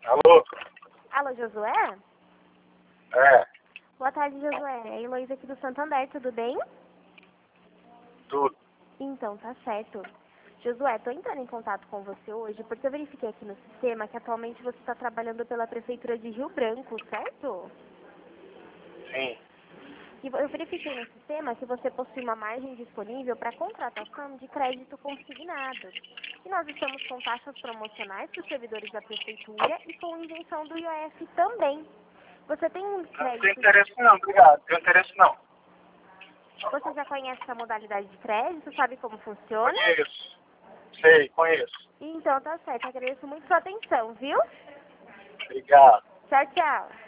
Alô? Alô, Josué? É, Boa tarde, Josué. É a Heloísa aqui do Santander, tudo bem? tudo. Então, tá certo. Josué, tô entrando em contato com você hoje porque eu verifiquei aqui no sistema que atualmente você está trabalhando pela Prefeitura de Rio Branco, certo? Sim. E eu verifiquei no sistema que você possui uma margem disponível para contratação de crédito consignado. E nós estamos com taxas promocionais para os servidores da Prefeitura e com isenção do IOF também. Você tem um Não tenho crédito, interesse não, obrigado. Não tenho interesse não. você já conhece essa modalidade de crédito, sabe como funciona? Conheço. Sei, conheço. Então tá certo, agradeço muito sua atenção, viu? Obrigado. Tchau, tchau.